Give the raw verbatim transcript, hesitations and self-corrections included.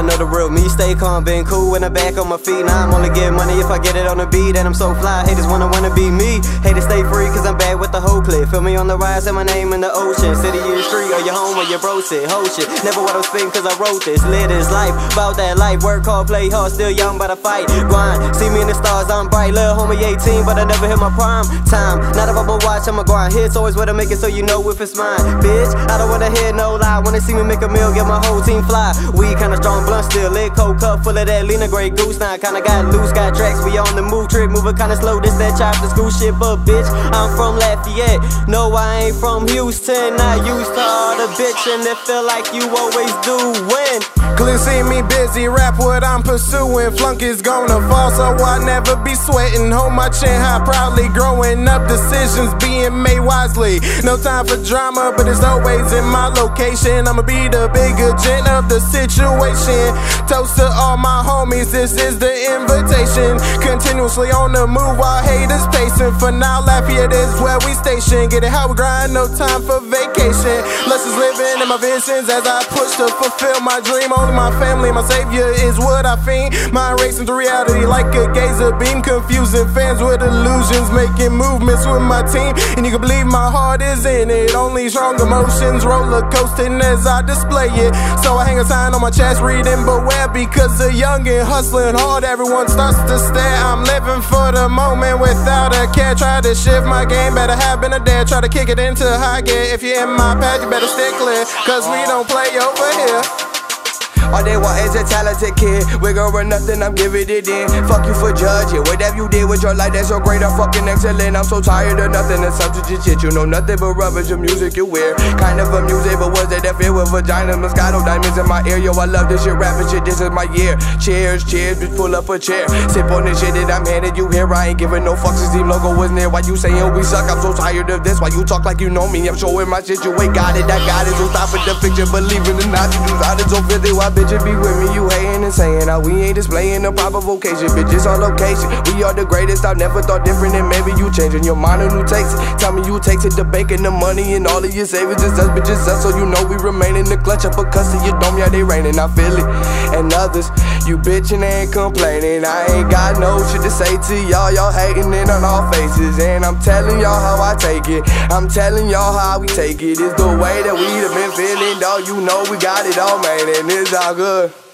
wanna know the real me. Stay calm, been cool when I'm back on my feet. Now I'm only getting money if I get it on the beat. And I'm so fly, haters wanna wanna be me. Haters stay free cause I'm back with the whole clip. Feel me on the rise and my name in the ocean. City or the street or your home or your bro shit. Whole shit, never what I'm spitting cause I wrote this. Live this life, about that life. Work hard, play hard, still young but I fight. Grind, see me in the stars, I'm bright. Little homie eighteen but I never hit my prime time. Not if I'm a watch, I'ma grind. Hits always where to make it so you know if it's mine. Bitch, I don't wanna hear no lie. When they see me make a meal, get my whole team fly. We kinda strong, blunt still lit, cold cup full of that Lena Grey Goose. Now I kinda got loose, got tracks, we on the move, trick moving kinda slow. This that chop, the school shit, but bitch, I'm from Lafayette. No, I ain't from Houston. I used to all the bitch and it feel like you always do win. Clearly see me busy, rap what I'm pursuing. Flunk is gonna fall, so I never be sweating. Hold my chin high, proudly growing up. Decisions being made wisely. No time for drama, but it's always in my location. I'ma be the big agent of the situation. Toast to all my homies, this is the invitation. Continuously on the move while haters pacing. For now, Lafayette is where we station. Get it how we grind, no time for vacation. Less is living in my visions as I push to fulfill my dream. Only my family, my savior is what I fiend. Mind racing to reality like a gazer beam. Confusing fans with illusions, making movements with my team. And you can believe my heart is in it. Only strong emotions roller coasting as I display it. So I hang a sign on my chest reading beware. Because the young and hustling hard, everyone starts to stare. I'm living for the moment without a care. Try to shift my game, better have been a dare. Try to kick it into high gear. If you're in my path, you better stick clear. Cause we don't play over here. All they want is a talented kid. Wiggle or nothing, I'm giving it in. Fuck you for judging. Whatever you did with your life, that's so great, I'm fucking excellent. I'm so tired of nothing and substitute shit. You know nothing but rubbish, the music you wear. Kind of a music, but was it that filled with vagina? Moscato diamonds in my ear. Yo, I love this shit, rapping shit, this is my year. Cheers, cheers, bitch, pull up a chair. Sip on this shit that I'm handing you here. I ain't giving no fucks, this team logo was near. Why you saying we suck? I'm so tired of this. Why you talk like you know me? I'm showing my shit, you ain't got it, I got it. So stop with the fiction, believe it or not. You do not, it's so filthy. Why bitches be with me? You hating and saying how we ain't displaying the proper vocation. Bitches on location, we are the greatest. I never thought different, and maybe you changing your mind on who takes it. Tell me you takes it, the bank and the money and all of your savings is us, bitches us. So you know we remain in the clutch up a cuss to your dome, yeah they raining, I feel it. And others, you bitching and complaining. I ain't got no shit to say to y'all, y'all hating it on all faces. And I'm telling y'all how I take it, I'm telling y'all how we take it. It's the way that we have been feeling, dog, you know we got it all, man, and it's all good.